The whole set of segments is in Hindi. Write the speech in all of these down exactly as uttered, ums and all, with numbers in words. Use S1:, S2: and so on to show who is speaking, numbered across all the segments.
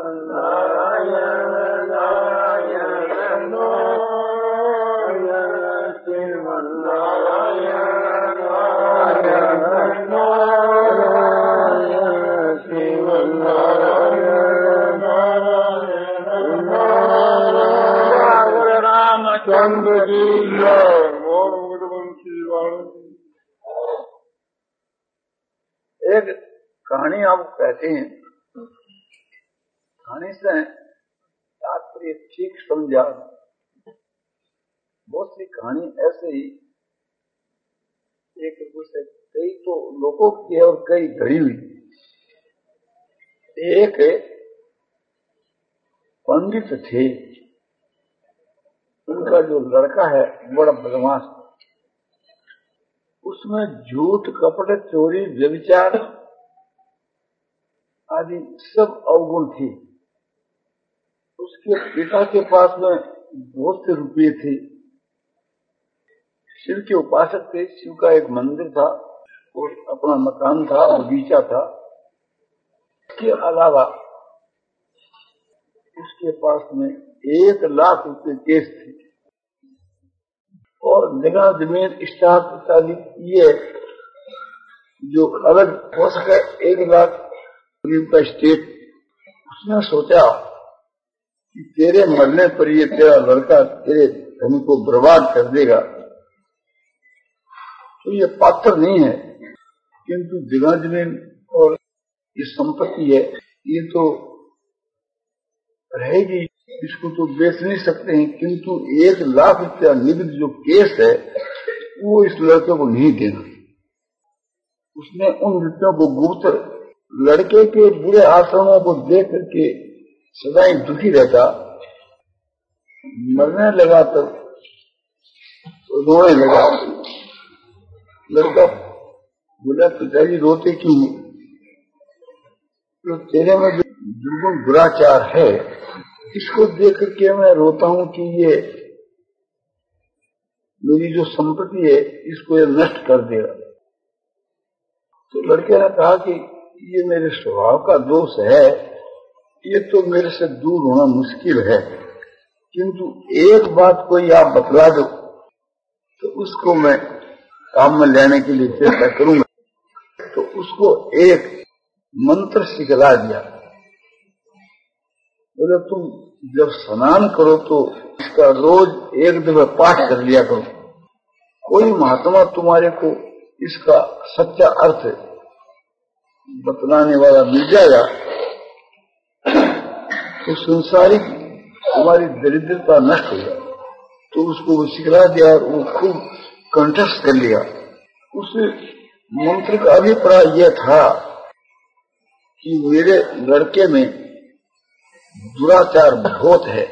S1: चंद्र की एक कहानी आप कहते हैं, कहानी से तात्पर्य ठीक समझा। बहुत सी कहानी ऐसे ही एक से कई तो लोगों की और कई घड़ी हुई। एक पंडित थे, उनका जो लड़का है बड़ा बदमाश, उसमें झूठ कपट चोरी व्यभिचार आदि सब अवगुण थी। उसके पिता के पास में बहुत से रुपये थे, शिव के उपासक थे, शिव का एक मंदिर था और अपना मकान था, बगीचा था। इसके अलावा उसके पास में एक लाख रुपए केस थे और जगह जमीन स्टाफ इत्यादि ये जो अलग हो सके एक लाख का स्टेट। उसने सोचा कि तेरे मरने पर ये तेरा लड़का तेरे धन को बर्बाद कर देगा, तो ये पात्र नहीं है, किंतु जगह जमीन और ये संपत्ति है, ये तो रहेगी, इसको तो बेच नहीं सकते हैं, किंतु एक लाख रुपया निगद जो केस है वो इस लड़के को नहीं देना। उसने उन रुपयों को गुप्त लड़के के बुरे आचरणों को देख करके सदाई दुखी रहता। मरने लगा तो रोने लगा। लड़का बोला, पिताजी रोते क्यों? तो तेरे में जो दुर्गुण दुराचार है इसको देख करके मैं रोता हूं कि ये मेरी जो संपत्ति है इसको ये नष्ट कर देगा। तो लड़के ने कहा कि ये मेरे स्वभाव का दोष है, ये तो मेरे से दूर होना मुश्किल है, किंतु एक बात कोई आप बतला दो तो उसको मैं काम में लेने के लिए चेष्टा करूंगा। तो उसको एक मंत्र सिखला दिया। बोले, तुम जब स्नान करो तो इसका रोज एक दफा पाठ कर लिया करो। कोई महात्मा तुम्हारे को इसका सच्चा अर्थ बतलाने वाला मिल जाएगा तो संसारिक तुम्हारी दरिद्रता नष्ट हो जाए। तो उसको वो सिखला दिया और वो खूब कंठस्थ कर लिया। उस मंत्र का अभिप्राय यह था कि मेरे लड़के में दुराचार बहुत है,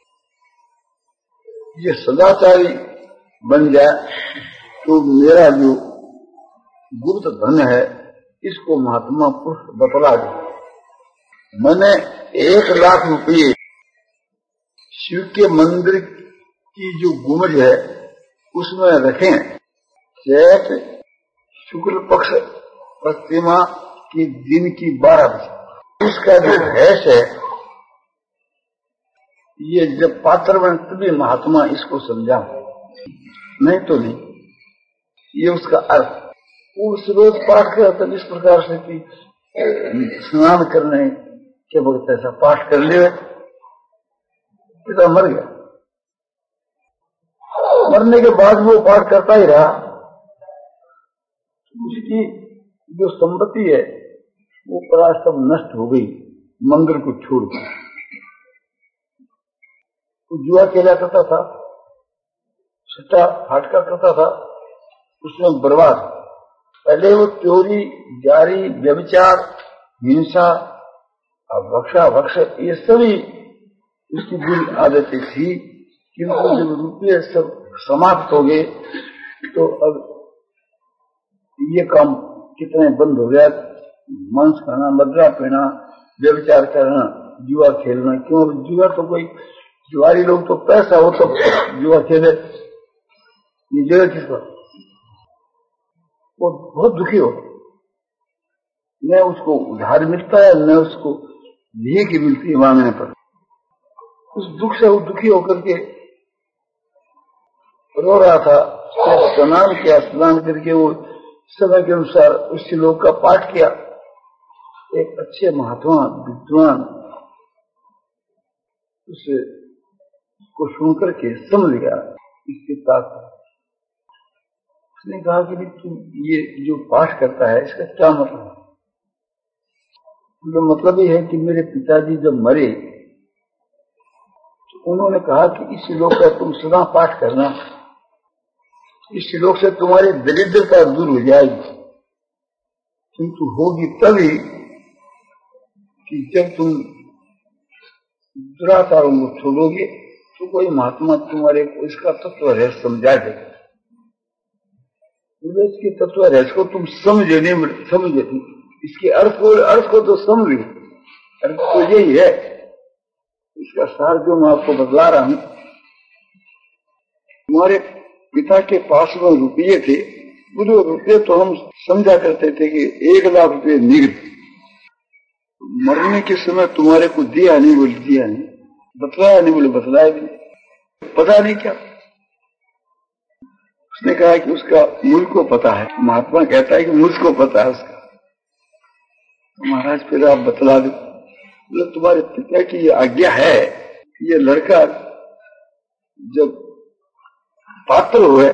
S1: ये सदाचारी बन जाए तो मेरा जो गुप्त धन है इसको महात्मा पुरुष बतला दे। मैंने एक लाख रुपये शिव के मंदिर की जो गुंबद है उसमें रखें। चैत शुक्ल पक्ष प्रतिमा की दिन की बारह बजे उसका जो भैंस है ये जब पात्र बने तभी महात्मा इसको समझा, नहीं तो नहीं। ये उसका अर्थ। उस रोज पाठ करता इस प्रकार से कि स्नान करने के वक्त ऐसा पाठ कर ले, पिता मर गया। मरने के बाद वो पाठ करता ही रहा। उसकी जो संपत्ति है वो प्राय सब नष्ट हो गई, मंदिर को छोड़कर। वो जुआ खेला करता था, सट्टा फाटका करता था, उसमें बर्बाद। पहले वो चोरी जारी व्यभिचार हिंसा वक्षा वक्ष ये सभी उसकी बुरी आदतें थी, किंतु जब रुपये सब समाप्त हो गए तो अब ये काम कितने बंद हो गया। मांस खाना, मदरा पीना, व्यभिचार करना, जुआ खेलना। क्यों? जुआ तो कोई जुआरी लोग तो पैसा हो तो जुआ खेले, ये जगह किसका? वो बहुत दुखी हो, न उसको उधार मिलता है न उसको भीख मिलती है मांगने पर। उस दुख से वो दुखी होकर के रो रहा था। स्नान किया, स्नान करके वो समय के अनुसार उस श्लोक का पाठ किया। एक अच्छे महात्मा विद्वान उसे को सुनकर के समझ गया इसके तात्पर्य। उसने कहा कि तुम ये जो पाठ करता है इसका क्या मतलब है? तो मतलब ये है कि मेरे पिताजी जब मरे तो उन्होंने कहा कि इस श्लोक का तुम सदा पाठ करना, इस श्लोक से तुम्हारी दरिद्रता दूर हो जाएगी। किंतु होगी तभी कि जब तुम दुराचारों को छोड़ोगे तो कोई महात्मा तुम्हारे को इसका तत्व रहस्य समझा देगा। इसके तत्व रहस्य को तुम समझे नहीं, समझे इसके अर्थ को अर्थ को तो समझ, अर्थ तो यही है। इसका सार जो मैं आपको बतला रहा हूं, तुम्हारे पिता के पास में रुपये थे, वो रुपये तो हम समझा करते थे कि एक लाख रुपये निगत, मरने के समय तुम्हारे को दिया नहीं, बोले दिया नहीं, बतलाया नहीं, बोले बतलाया नहीं, पता नहीं क्या। उसने कहा कि उसका मुझको पता है। महात्मा कहता है कि मुझको पता है उसका। तो महाराज फिर आप बतला दो। बोले तुम्हारे पिता की ये आज्ञा है, ये लड़का जब पात्र हुए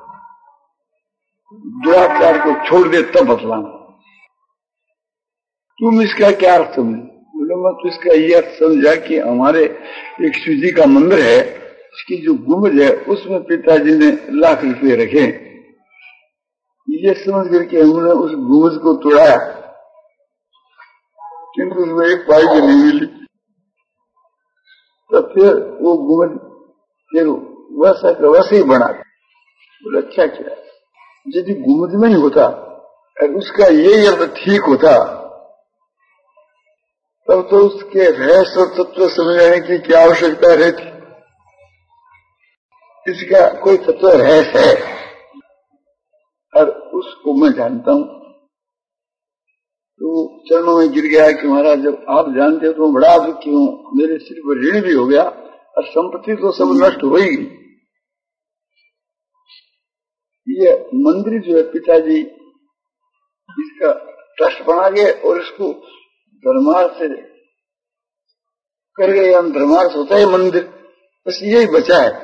S1: दुराचार को छोड़ दे तब बतलाना। तुम इसका क्या अर्थ समझे? बोले मैं तो इसका ये अर्थ समझा कि हमारे एक शिव जी का मंदिर है, इसकी जो गुंबद है उसमें पिताजी ने लाख रुपए रखे, ये समझ करके हमने उस गुंबद को तोड़ाया, किंतु उसमें एक पाई भी नहीं मिली। तो फिर वो गुंबद फिर वैसा का वैसे ही बना। बोले अच्छा क्या, यदि गुंबद में ही होता और उसका ये अर्थ ठीक होता तब तो उसके रहस्य और तत्व समझने की क्या आवश्यकता रहती। इसका कोई तत्व रहस्य है और उसको मैं जानता हूं। तो चरणों में गिर गया कि महाराज जब आप जानते हो तो बड़ा दुखी हूं, मेरे सिर पर ऋण भी हो गया और संपत्ति तो सब नष्ट हो ही गई। ये मंदिर जो है पिताजी इसका ट्रस्ट बना गए और इसको धर्मार्थ से कर गए। हम धर्मार्थ होता है मंदिर, बस यही बचा है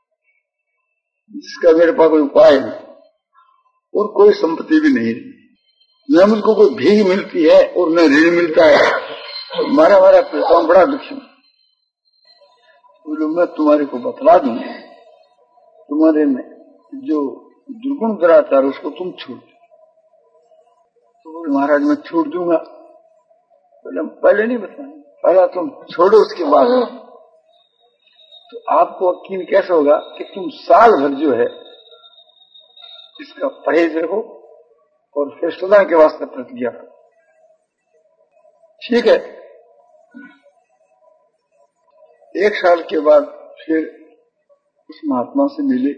S1: जिसका मेरे पास कोई उपाय नहीं और कोई संपत्ति भी नहीं। न मुझको कोई भीख मिलती है और न ऋण मिलता है। तो मारा मारा पिता बड़ा दुखी हूं। बोलो मैं तुम्हारे को बतला दूं, तुम्हारे में जो दुर्गुण दुराचार उसको तुम छोड़ दो। तो बोले महाराज मैं छोड़ दूंगा। बोले पहले नहीं बताएं, पहला तुम छोड़ो उसके बाद। तो आपको यकीन कैसे होगा कि तुम साल भर जो है इसका परहेज रखो और फिर सदा के वास्ते प्रतिज्ञा करो। ठीक है। एक साल के बाद फिर उस महात्मा से मिले।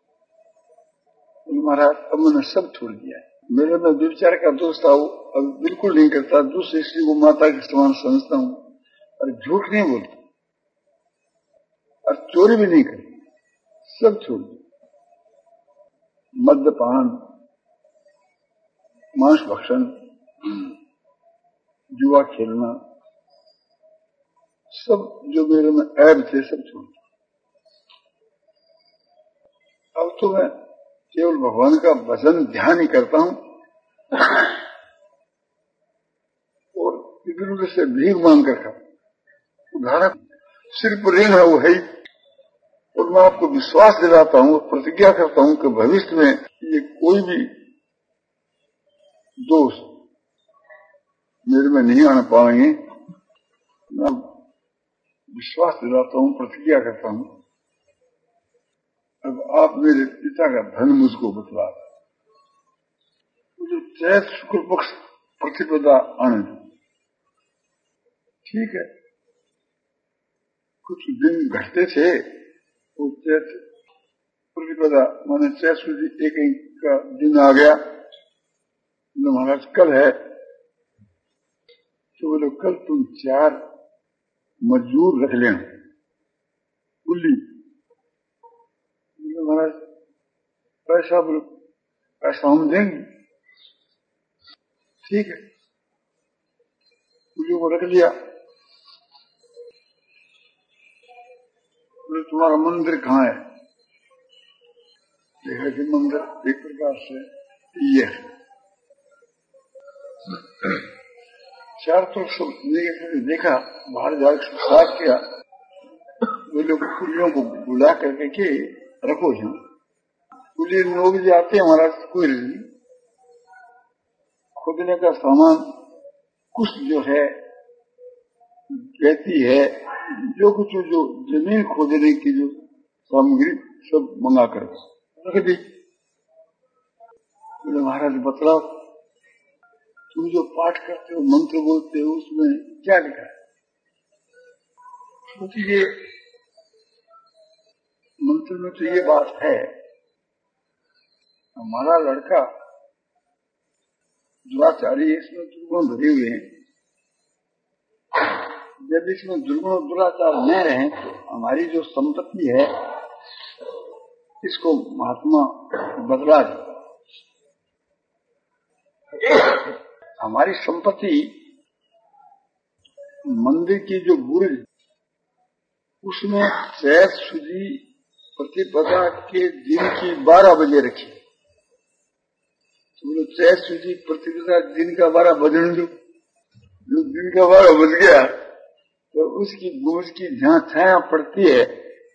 S1: महाराज अब मैंने सब छोड़ दिया है, मेरे में व्यभिचार का दोष था वो अब बिल्कुल नहीं करता, दूसरे स्त्री को माता के समान समझता हूं और झूठ नहीं बोलता और चोरी भी नहीं करती, सब छोड़ दिया। मद्यपान, मांस भक्षण, जुआ खेलना, सब जो मेरे में ऐब थे सब छोड़ दिया। अब तो मैं केवल भगवान का भजन ध्यान ही करता हूं और इधर उधर से भीख मांग कर खाता। उदाहरण सिर पर ऋण है वो है ही। और मैं आपको विश्वास दिलाता हूं और प्रतिज्ञा करता हूं कि भविष्य में ये कोई भी दोष मेरे में नहीं आने पाएंगे। मैं विश्वास दिलाता हूं, प्रतिज्ञा करता हूं। अब आप मेरे पिता का धन मुझको बतला जो चैत शुक्ल पक्ष प्रतिपदा आने दो। ठीक है। कुछ दिन घटते थे वो चैत प्रतिपदा माने चैत सूदी एक एक का दिन आ गया। महाराज कल है तो बोले कल तुम चार मजदूर रख लेना कुल्ली। बोले महाराज पैसा, बोले पैसा हम देंगे। ठीक है, कुल्ली को रख लिया। बोले तुम्हारा मंदिर कहाँ है? देखा कि मंदिर एक प्रकार से ये है। चार तरफ देखा, बाहर जाकर साफ किया। वो लोग कुलियों को बुला करके के रखो यहाँ। कुली लोग जाते हैं महाराज, कोई नहीं खोदने का सामान कुछ जो है कहती है, जो कुछ जो जमीन खोदने की जो सामग्री सब मंगा कर रख दी। बोले महाराज बतलाओ, तुम जो पाठ करते हो, मंत्र बोलते हो, उसमें क्या लिखा है? क्योंकि ये मंत्र में तो ये बात है, हमारा लड़का दुराचारी, इसमें दुर्गुण भरे हुए हैं। जब इसमें दुर्गुण दुराचार न रहे तो हमारी जो संपत्ति है इसको महात्मा बदला दे। हमारी संपत्ति मंदिर की जो बुर्ज, उसमें त्रय सुदी प्रतिपदा के दिन की बारह बजे रखी। तो त्रय सुदी प्रतिपदा दिन का बारह बजने दो। जो दिन का बारह बज गया तो उसकी गुमज की जहाँ छाया पड़ती है,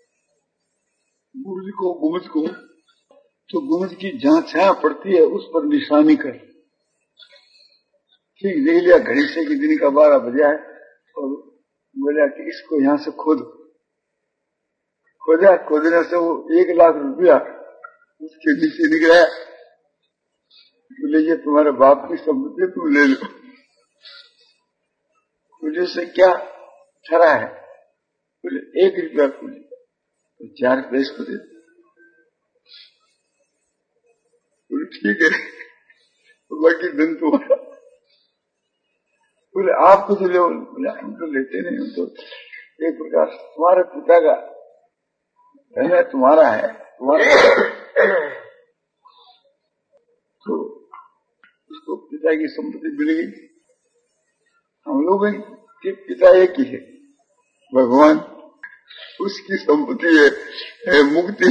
S1: गुमज को गुमज को तो गुमज की जहाँ छाया पड़ती है उस पर निशानी कर। ठीक देख लिया घड़ी से कि दिन का बारह बजा है, और बोला कि इसको यहाँ से खोद। खोदा, खोदने से वो एक लाख रुपया उसके नीचे निकला। बोले ये तुम्हारे बाप की संपत्ति, तुम ले लो। मुझे से क्या ठहरा है? बोले एक रुपया खोली तो चार पैसे को दे। बोले ठीक है, तो बाकी धन तुम्हारा। बोले आप कुछ ले। बोले हम तो लेते नहीं, हम तो एक प्रकार तुम्हारे पिता का धन है, तुम्हारा है, तुम्हारा। तो उसको पिता की संपत्ति मिल गई। हम लोगों के पिता एक ही है, भगवान। उसकी संपत्ति है, है मुक्ति।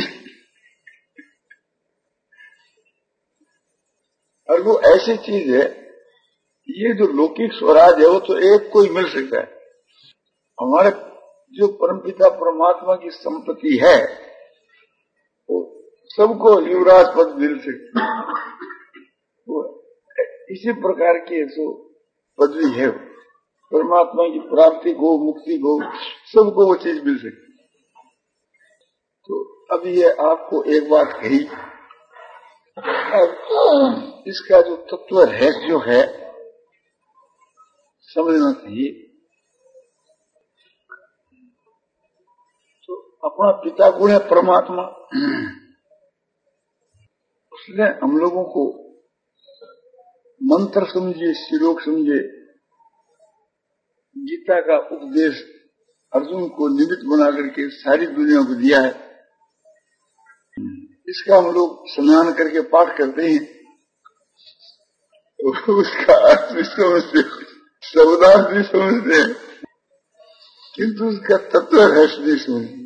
S1: और वो ऐसी चीज है, ये जो लौकिक स्वराज है वो तो एक को ही मिल सकता है। हमारे जो परमपिता परमात्मा की संपत्ति है वो सबको युवराज पद मिल सकती है। वो इसी प्रकार की जो पदवी है, परमात्मा की प्राप्ति को, मुक्ति को, सबको वो चीज मिल सकती है। तो अब ये आपको एक बात कही, अब इसका जो तत्व है जो है समझना चाहिए। तो अपना पिता गुण है परमात्मा, उसने हम लोगों को मंत्र समझिए, श्लोक समझे, गीता का उपदेश अर्जुन को निमित्त बना करके सारी दुनिया को दिया है। इसका हम लोग स्नान करके पाठ करते हैं, तो उसका अर्थ भी समझते, शब्दार्थ भी समझते हैं, किंतु उसका तत्व रहस्य नहीं समझते।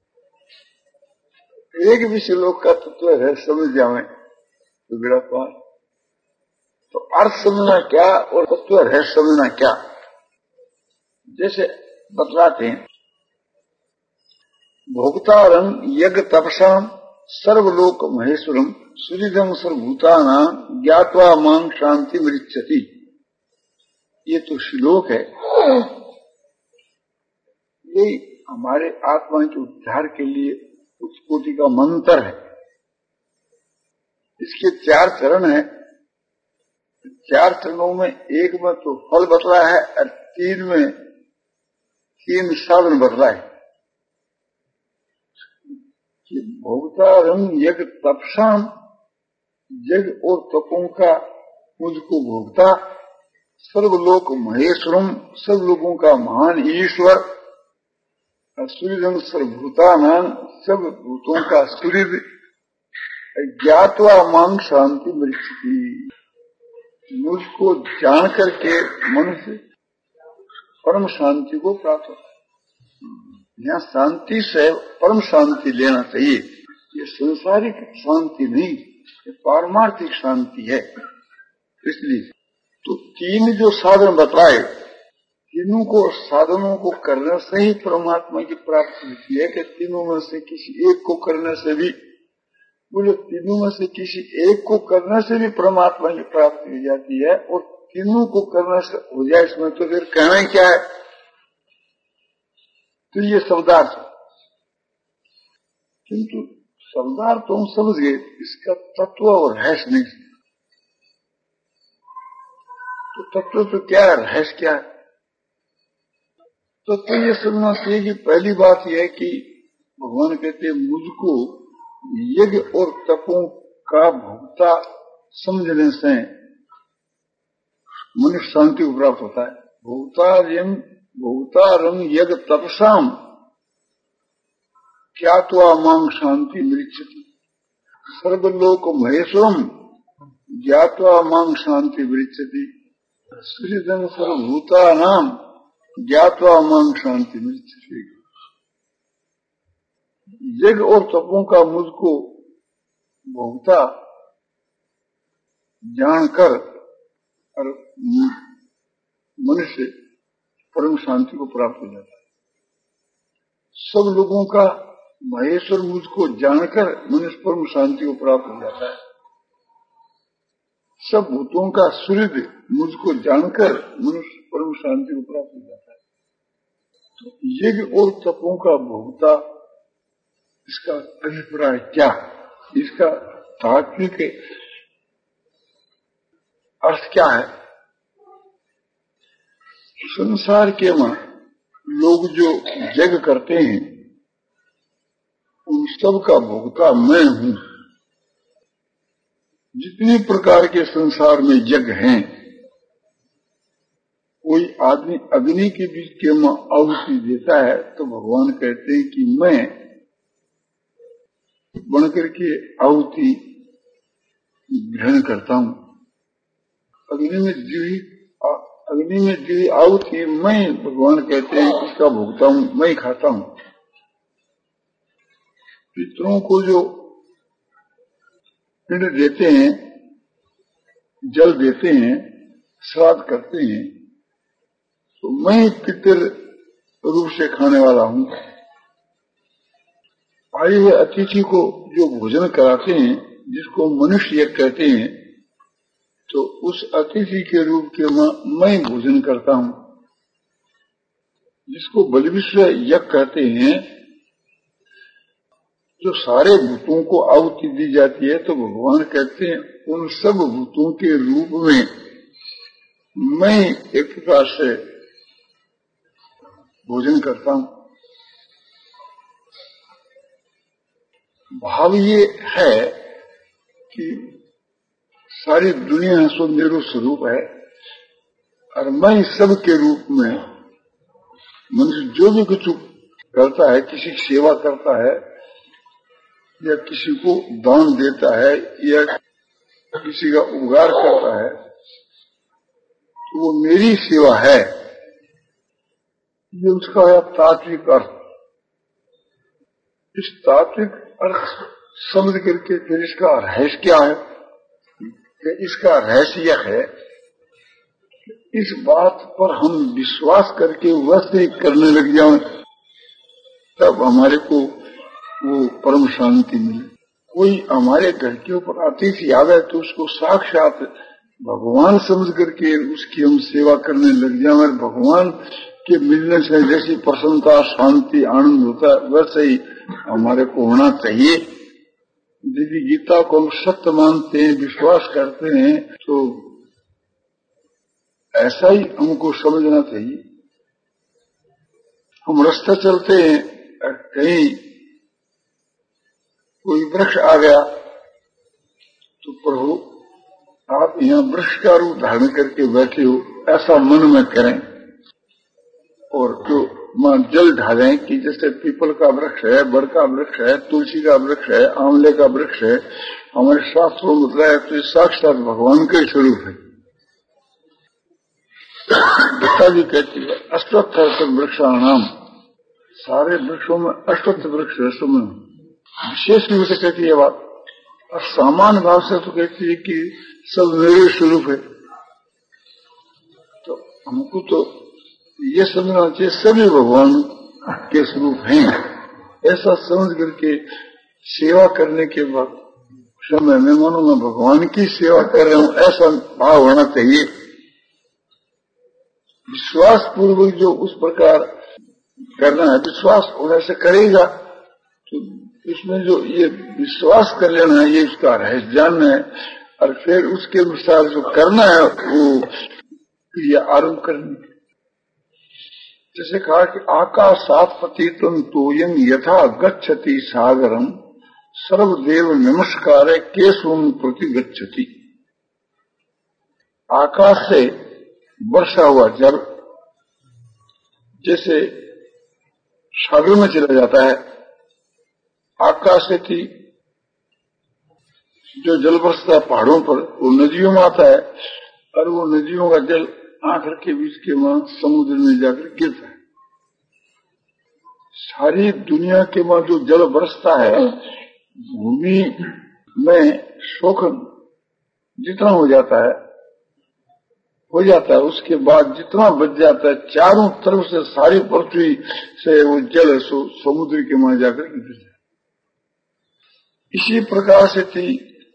S1: एक भी श्लोक का तत्व रहस्य समझ जाए तो बड़ा पार। तो अर्थ समझना क्या और तत्व रहस्य समझना क्या, जैसे बतलाते हैं, भोक्तारं यज्ञ तपसाम सर्वलोक महेश्वरम सुहृदं सर्वभूतानां ज्ञात्वा मां शांति मृच्छति। ये तो श्लोक है, ये हमारे आत्मा के उद्धार के लिए उच्च कोटि का मंत्र है। इसके चार चरण है। चार चरणों में एक में तो फल बतला है और तीन में तीन साधन बतला है कि भोक्तारं यज्ञ तपसाम, यज्ञ और तपों का मुझको भोगता सर्वलोक महेश्वरम, सब लोगों का महान ईश्वर, सूर्यजन सर्वभूतानां, सब भूतों का सूर्य, ज्ञातवा मांग शांति मृक्षति, मुझको जान करके मनुष्य परम शांति को प्राप्त होता है। यहाँ शांति से परम शांति लेना चाहिए। ये संसारिक शांति नहीं, ये पारमार्थिक शांति है। इसलिए तो तीन जो साधन बताए, तीनों को साधनों को करने से ही परमात्मा की प्राप्ति होती है कि तीनों में से किसी एक को करने से भी, बोले तीनों में से किसी एक को करने से भी परमात्मा की प्राप्ति हो जाती है, और तीनों को करने से हो जाए इसमें तो फिर कहना क्या है। तो ये शब्दार्थ, किंतु शब्दार्थ तो हम समझ गए, इसका तत्व और रहस्य नहीं। तो तत्व तो क्या है, रहस्य क्या है? तो, तो ये समझना चाहिए कि पहली बात यह है कि भगवान कहते हैं मुझको यज्ञ और तपों का भोक्ता समझने से मनुष्य शांति को प्राप्त होता है। भोक्तारम भोक्तारम यज्ञ तपसाम क्या तो मांग शांति मृक्षति, सर्वलोक महेश्वरम ज्ञात्वा मांग शांति मृक्षति, सृजन सर्वभूतानां ज्ञात्वा मांग शांति मृक्षति। यज्ञ और तपों का मुझको भोक्ता जानकर और मनुष्य परम शांति को प्राप्त हो जाता है। सब लोगों का महेश्वर मुझको जानकर मनुष्य परम शांति को प्राप्त हो जाता है। सब भूतों का सूर्य मुझको जानकर मनुष्य परम शांति को प्राप्त हो जाता है। तो यज्ञ और तपों का भोक्ता, इसका अभिप्राय क्या, इसका तात्विक अर्थ क्या है? संसार के में लोग जो यज्ञ करते हैं उन सब का भोक्ता मैं हूं। जितने प्रकार के संसार में यज्ञ हैं, कोई आदमी अग्नि के बीच के में आहुति देता है तो भगवान कहते हैं कि मैं बनकर के आहुति ग्रहण करता हूं। अग्नि में जीवी अग्नि में जीवी आहुति मैं, भगवान कहते हैं इसका भोगता हूं, मैं ही खाता हूं। पितरों को जो पिंड देते हैं, जल देते हैं, श्राद्ध करते हैं, तो मैं ही पितर रूप से खाने वाला हूं। आए हुए अतिथि को जो भोजन कराते हैं, जिसको मनुष्य यज्ञ कहते हैं, तो उस अतिथि के रूप के मैं भोजन करता हूं। जिसको बलिविश्व यज्ञ कहते हैं, जो सारे भूतों को आहुति दी जाती है, तो भगवान कहते हैं उन सब भूतों के रूप में मैं एक प्रकार से भोजन करता हूं। भाव ये है कि सारी दुनिया सो मेरू स्वरूप है और मैं सब के रूप में मनुष्य जो भी कुछ करता है, किसी की सेवा करता है या किसी को दान देता है या किसी का उपकार करता है, तो वो मेरी सेवा है। ये उसका है तात्विक अर्थ। इस तात्विक अर्थ समझ करके फिर इसका रहस्य क्या है? कि इसका रहस्य यह है, इस बात पर हम विश्वास करके वैसे करने लग जाएं, तब हमारे को वो परम शांति मिले। कोई हमारे घर के ऊपर अतिथि आवे तो उसको साक्षात भगवान समझ करके उसकी हम सेवा करने लग जाएं, और भगवान के मिलने से जैसी प्रसन्नता, शांति, आनंद होता है, वैसे ही हमारे को होना चाहिए। यदि गीता को हम सत्य मानते हैं, विश्वास करते हैं, तो ऐसा ही हमको समझना चाहिए। हम रास्ता चलते हैं, कहीं कोई वृक्ष आ गया तो प्रभु आप यहाँ वृक्ष का रूप धारण करके बैठे हो, ऐसा मन में करें और जो मान जल ढालें कि जैसे पीपल का वृक्ष है, बड़ का वृक्ष है, तुलसी का वृक्ष है, आंवले का वृक्ष है, हमारे शास्त्रों में बताया तो साक्षात भगवान के स्वरूप है। गीता जी कहती है अश्वत्थ वृक्षाणाम, सारे वृक्षों में अश्वत्थ वृक्ष है। सुन विशेष रूप से कहती है बात, और सामान्य भाव से तो कहती है कि सब मेरे स्वरूप है। तो हमको तो ये समझना चाहिए सभी भगवान के स्वरूप हैं। ऐसा समझ करके सेवा करने के बाद समय में मानो मैं भगवान की सेवा कर रहा हूं, ऐसा भाव होना चाहिए। विश्वास पूर्वक जो उस प्रकार करना है, विश्वास होने से करेगा तो इसमें जो ये विश्वास कर लेना है, ये इसका रहस्य जानना है, और फिर उसके अनुसार जो करना है वो क्रिया आरंभ करनी। जैसे कहा कि आकाशात् पतितं तोयं यथा गच्छति सागरम सर्वदेव नमस्कारे केशवं प्रति गच्छति। आकाश से वर्षा हुआ जल जैसे सागर में चला जाता है, आकाश से थी जो जल बरसता है पहाड़ों पर वो नदियों में आता है, और वो नदियों का जल आखिर के बीच के वहां समुद्र में जाकर गिरता है। सारी दुनिया के वहां जो जल बरसता है, भूमि में शोषण जितना हो जाता है हो जाता है उसके बाद जितना बच जाता है, चारों तरफ से सारी पृथ्वी से वो जल समुद्र के वहां जाकर गिर जाता है। इसी प्रकार से थी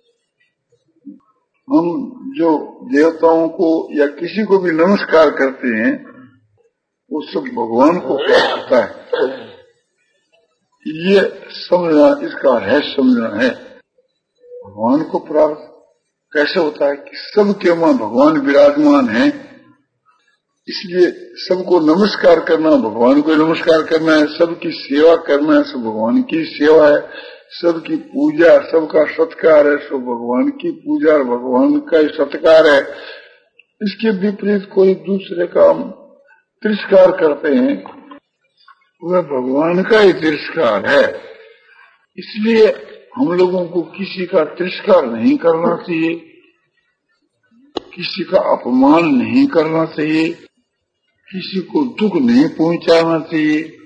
S1: हम जो देवताओं को या किसी को भी नमस्कार करते हैं वो सब भगवान को प्राप्त होता है। ये समझना, इसका रहस्य समझना है। भगवान को प्राप्त कैसे होता है कि सबके वहां भगवान विराजमान है, इसलिए सबको नमस्कार करना भगवान को नमस्कार करना है, सबकी सेवा करना है सब भगवान की सेवा है, सबकी पूजा सबका सत्कार है सब भगवान की पूजा और भगवान का ही सत्कार है। इसके विपरीत कोई दूसरे का हम तिरस्कार करते हैं, वह भगवान का ही तिरस्कार है। इसलिए हम लोगों को किसी का तिरस्कार नहीं करना चाहिए, किसी का अपमान नहीं करना चाहिए, किसी को दुख नहीं पहुंचाना चाहिए।